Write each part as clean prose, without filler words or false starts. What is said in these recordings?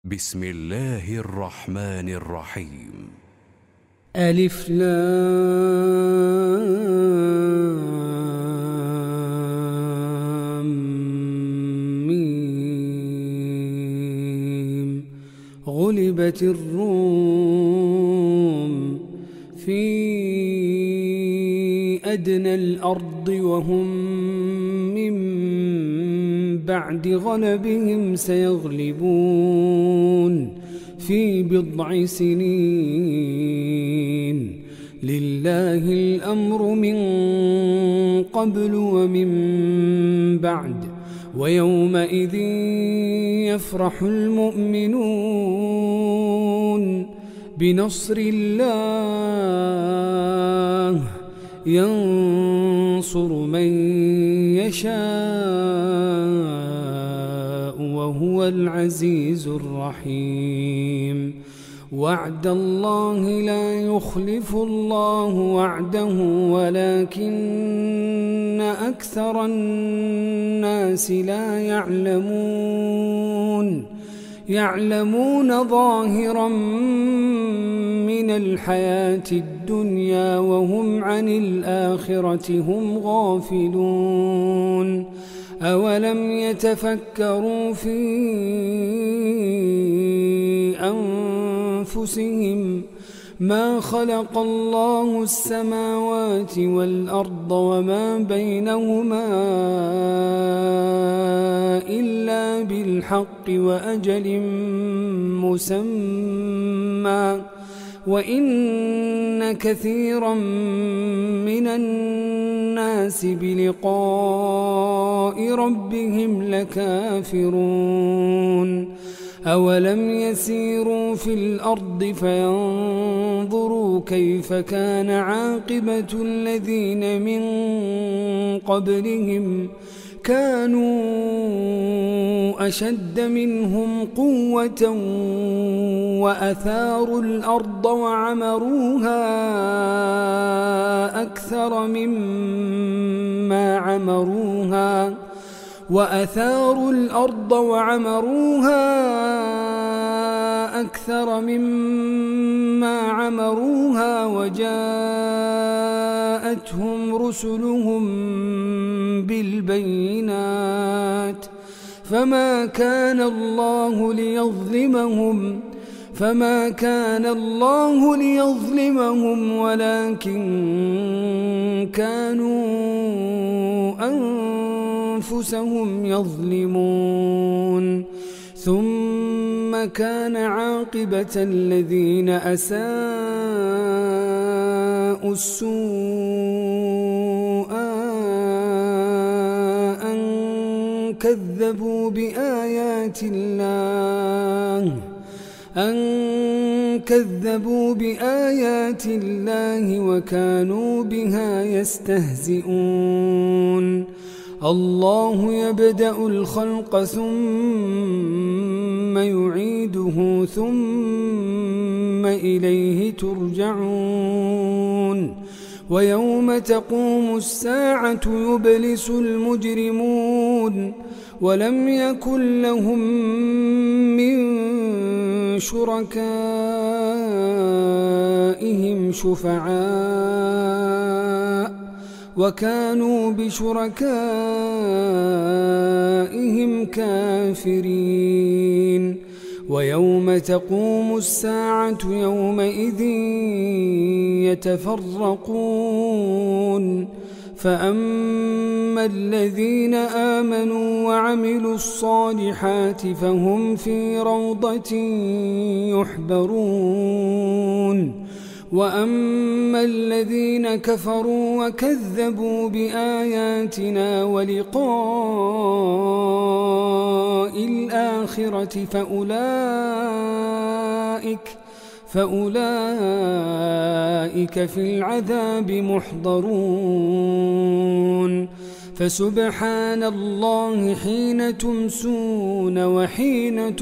بسم الله الرحمن الرحيم. ألف لام ميم. غلبت الروم في أدنى الأرض وهم من بعد غلبهم سيغلبون في بضع سنين. لله الأمر من قبل ومن بعد ويومئذ يفرح المؤمنون بنصر الله ينصر من يشاء وهو العزيز الرحيم. وعد الله لا يخلف الله وعده ولكن أكثر الناس لا يعلمون ظاهرا من الحياة الدنيا وهم عن الآخرة هم غافلون. أولم يتفكروا في أنفسهم ما خلق الله السماوات والأرض وما بينهما إلا بالحق وأجل مسمى وإن كثيرا من الناس بلقاء ربهم لكافرون. أولم يسيروا في الأرض فينظروا كيف كان عاقبة الذين من قبلهم كانوا أشد منهم قوة وأثاروا الأرض وعمروها أكثر مما عمروها وجاءتهم رسلهم بالبينات فما كان الله ليظلمهم ولكن كانوا أنفسهم يظلمون. ثم كان عاقبة الذين أساءوا السوء أن كذبوا بآيات الله وكانوا بها يستهزئون. الله يبدأ الخلق ثم يعيده ثم إليه ترجعون. ويوم تقوم الساعة يبلس المجرمون ولم يكن لهم من شركائهم شفعاء وكانوا بشركائهم كافرين. ويوم تقوم الساعة يومئذ يتفرقون فأما الذين آمنوا وعملوا الصالحات فهم في روضة يحبرون. وأما الذين كفروا وكذبوا بآياتنا ولقاء الآخرة فأولئك في العذاب محضرون. فسبحان الله حين تمسون وحين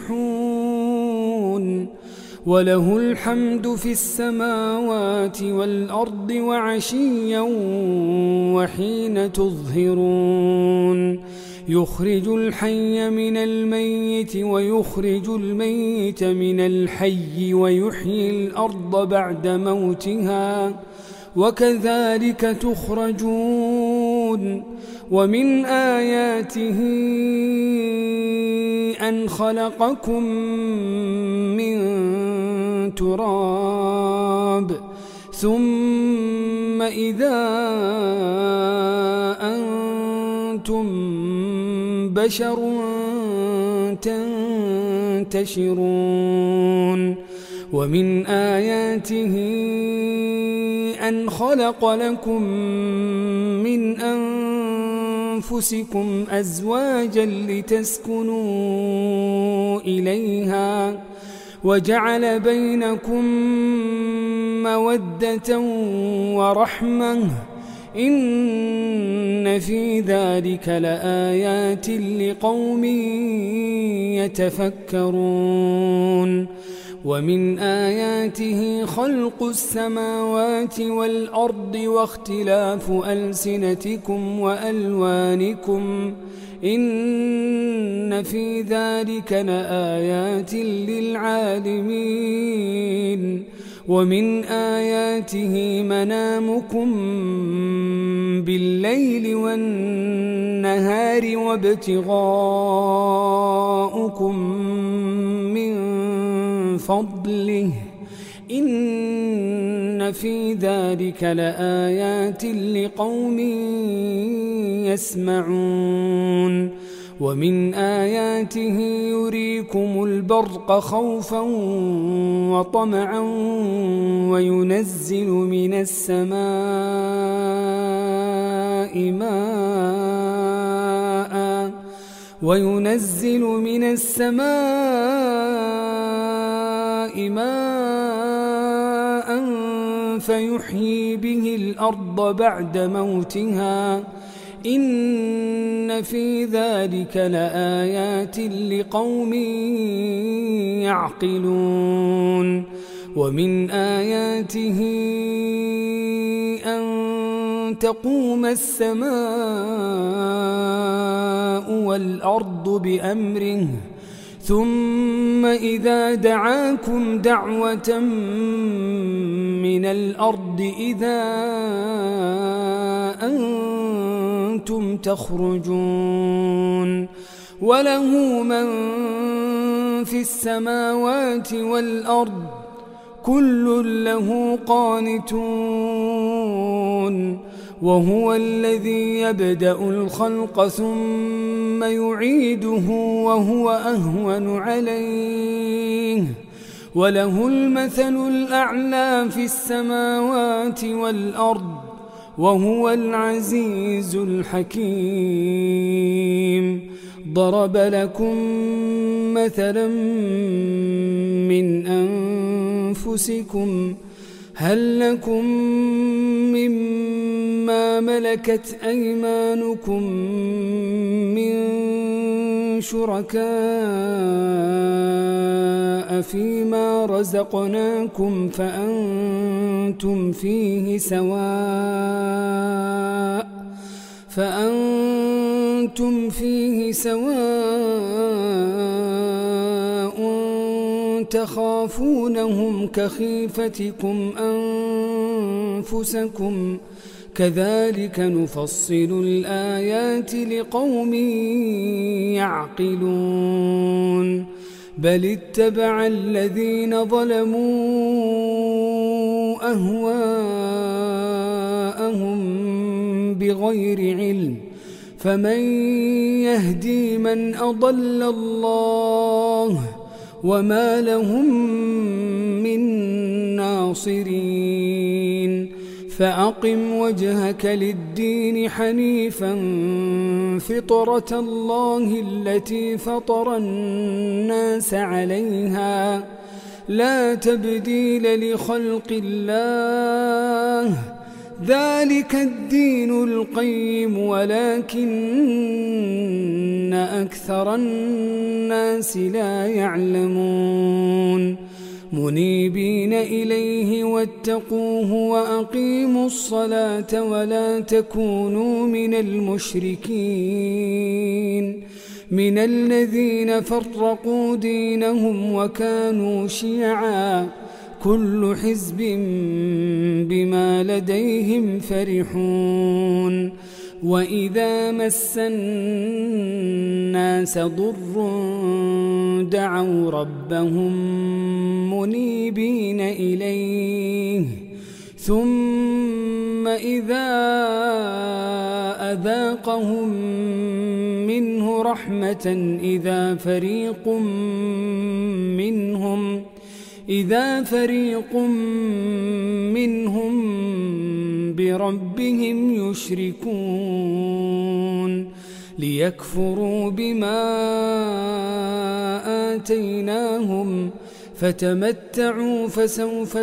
تصبحون وله الحمد في السماوات والأرض وعشيا وحين تظهرون. يخرج الحي من الميت ويخرج الميت من الحي ويحيي الأرض بعد موتها وكذلك تخرجون ومن آياته أن خلقكم من تراب ثم إذا أنتم بشر تنتشرون ومن آياته أن خلق لكم من أنفسكم أزواجا لتسكنوا إليها وجعل بينكم مودة ورحمة إن في ذلك لآيات لقوم يتفكرون ومن آياته خلق السماوات والأرض واختلاف ألسنتكم وألوانكم إن في ذلك لآيات للعالمين ومن آياته منامكم بالليل والنهار وابتغاؤكم من فضله إن في ذلك لآيات لقوم يسمعون ومن آياته يريكم البرق خوفا وطمعا وينزل من السماء ماء فيحيي به الأرض بعد موتها إن في ذلك لآيات لقوم يعقلون ومن آياته أن تقوم السماء والأرض بأمره ثم إذا دعاكم دعوة من الأرض إذا أنتم تخرجون وله من في السماوات والأرض كل له قانتون وهو الذي يبدأ الخلق ثم يعيده وهو أهون عليه وله المثل الأعلى في السماوات والأرض وهو العزيز الحكيم ضرب لكم مثلا من أنفسكم هل لكم مما ملكت أيمانكم من شركاء فيما رزقناكم فأنتم فيه سواء تخافونهم كخيفتكم أنفسكم كذلك نفصل الآيات لقوم يعقلون بل اتبع الذين ظلموا أهواءهم بغير علم فمن يهدي من أضل الله وما لهم من ناصرين فأقم وجهك للدين حنيفا فطرة الله التي فطر الناس عليها لا تبديل لخلق الله ذلك الدين القيم ولكن أكثر الناس لا يعلمون منيبين إليه واتقوه وأقيموا الصلاة ولا تكونوا من المشركين من الذين فرقوا دينهم وكانوا شيعا كل حزب بما لديهم فرحون وإذا مس الناس ضر دعوا ربهم منيبين إليه ثم إذا أذاقهم منه رحمة إذا فريق منهم بربهم يشركون ليكفروا بما آتيناهم فتمتعوا فسوف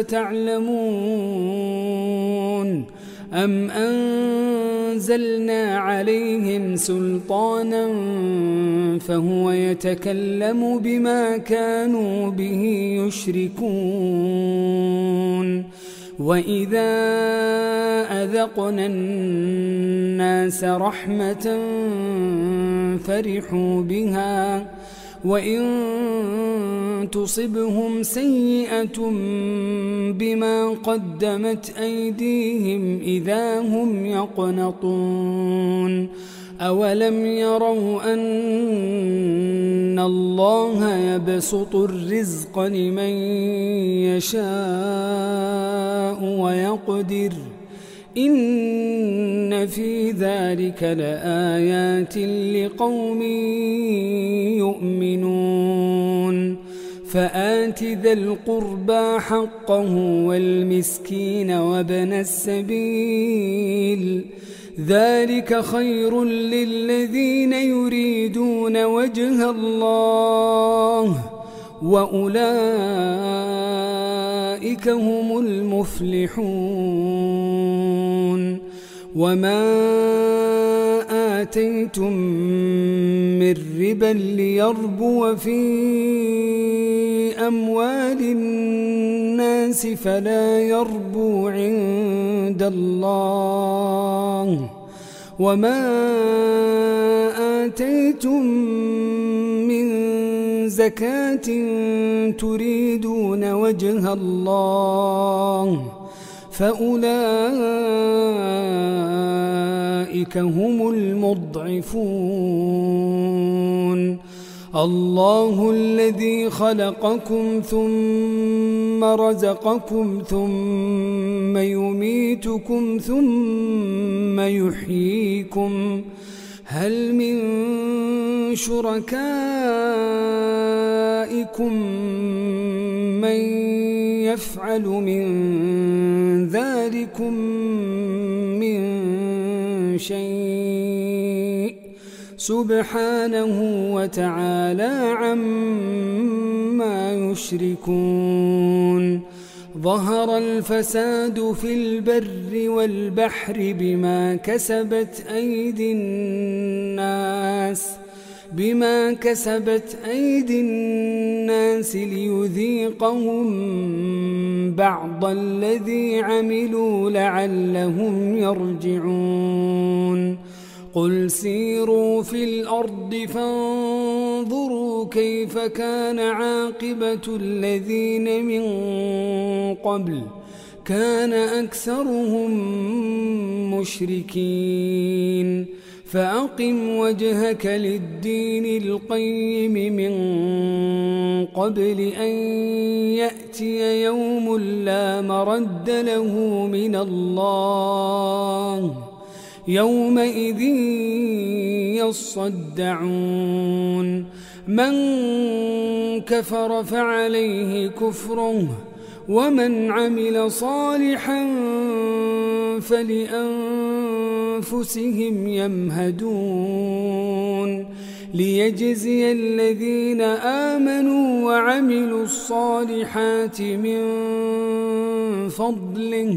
تعلمون أم أنزلنا عليهم سلطانا فهو يتكلم بما كانوا به يشركون وإذا أذقنا الناس رحمة فرحوا بها وإن تصبهم سيئة بما قدمت أيديهم إذا هم يقنطون أولم يروا أن الله يبسط الرزق لمن يشاء ويقدر إن في ذلك لآيات لقوم يؤمنون فآت ذا القربى حقه والمسكين وابن السبيل ذلك خير للذين يريدون وجه الله وأولئك هم المفلحون وما آتيتم من ربا ليربو في أموال الناس فلا يربو عند الله وما آتيتم من زكاة تريدون وجه الله فأولئك هم المضعفون الله الذي خلقكم ثم رزقكم ثم يميتكم ثم يحييكم هل من شركائكم من يفعل من ذلكم من شيء سبحانه وتعالى عما يشركون ظهر الفساد في البر والبحر بما كسبت أيدي الناس ليذيقهم بعض الذي عملوا لعلهم يرجعون قل سيروا في الأرض فانظروا كيف كان عاقبة الذين من قبل كان أكثرهم مشركين فأقم وجهك للدين القيم من قبل أن يأتي يوم لا مرد له من الله يومئذ يصدعون من كفر فعليه كفره ومن عمل صالحا فلأنفسهم يمهدون ليجزي الذين آمنوا وعملوا الصالحات من فضله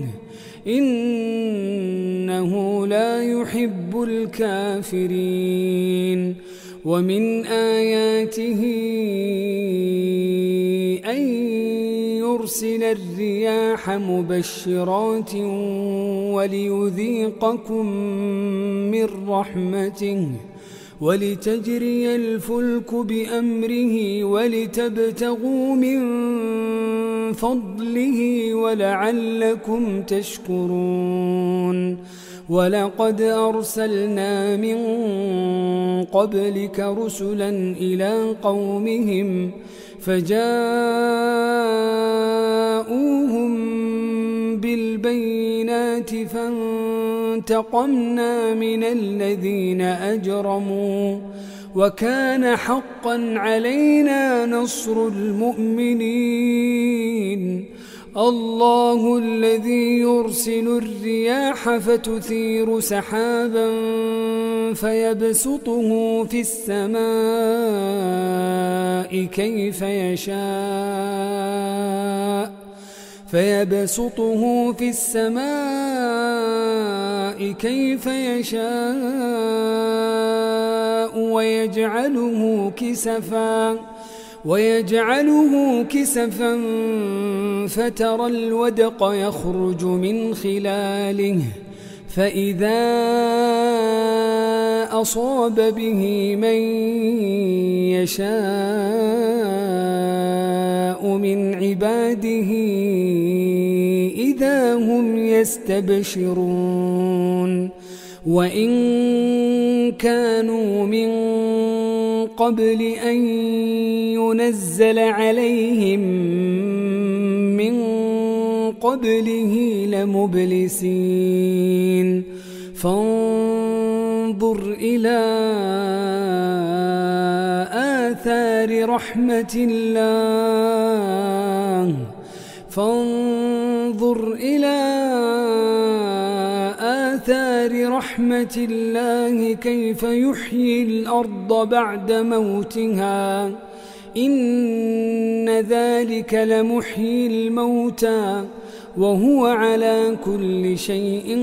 إنه لا يحب الكافرين ومن آياته أن ليرسل الرياح مبشرات وليذيقكم من رحمته ولتجري الفلك بأمره ولتبتغوا من فضله ولعلكم تشكرون ولقد أرسلنا من قبلك رسلا إلى قومهم فجاءوهم بالبينات فانتقمنا من الذين أجرموا وكان حقا علينا نصر المؤمنين الله الذي يرسل الرياح فتثير سحابا فيبسطه في السماء كيف يشاء ويجعله كسفا فترى الودق يخرج من خلاله فإذا أصاب به من يشاء من عباده إذا هم يستبشرون وإن كانوا من قبل أن ينزل عليهم من قبله لمبلسين فانظر إلى آثار رحمة الله كيف يحيي الأرض بعد موتها إن ذلك لمحيي الموتى وهو على كل شيء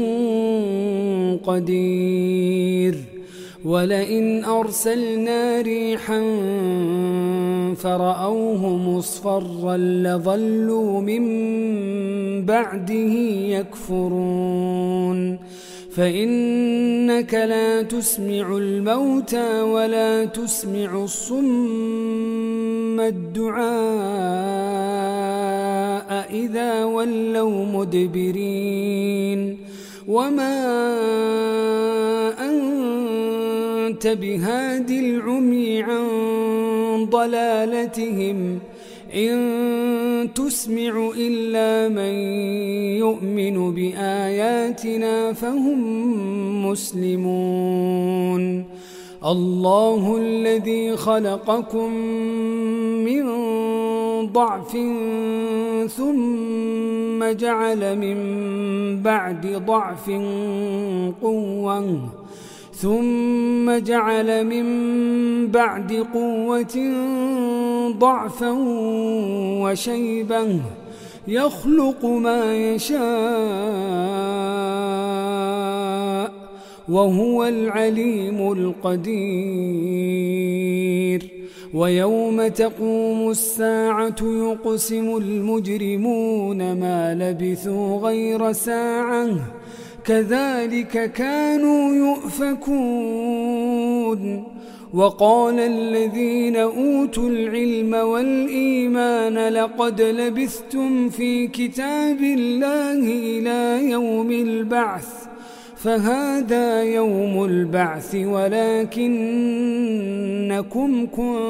قدير ولئن أرسلنا ريحا فرأوه مصفرا لظلوا من بعده يكفرون فإنك لا تسمع الموتى ولا تسمع الصم الدعاء إذا ولوا مدبرين وما أنت بهاد العمي عن ضلالتهم إن تسمع إلا من يؤمن بآياتنا فهم مسلمون الله الذي خلقكم من ضعف ثم جعل من بعد ضعف قوة ثم جعل من بعد قوة ضعفا وشيبا يخلق ما يشاء وهو العليم القدير ويوم تقوم الساعة يقسم المجرمون ما لبثوا غير ساعة كذلك كانوا يؤفكون وقال الذين أوتوا العلم والإيمان لقد لبثتم في كتاب الله إلى يوم البعث فهذا يوم البعث ولكنكم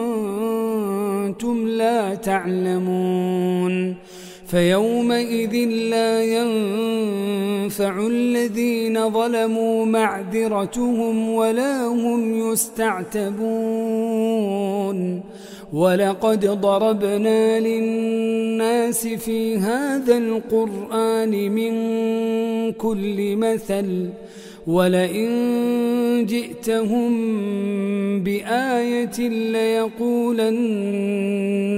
كنتم لا تعلمون فيومئذ لا ينفع الذين ظلموا معذرتهم ولا هم يستعتبون ولقد ضربنا للناس في هذا القرآن من كل مثل ولئن جئتهم بآية ليقولن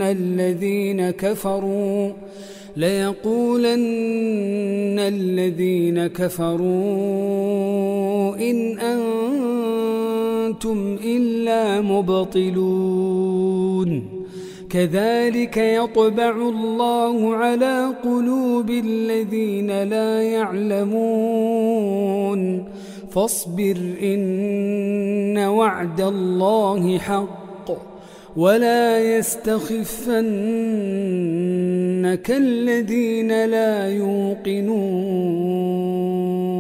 الذين كفروا إن أنتم إلا مبطلون كذلك يطبع الله على قلوب الذين لا يعلمون فاصبر إن وعد الله حق ولا يستخفنك الذين لا يوقنون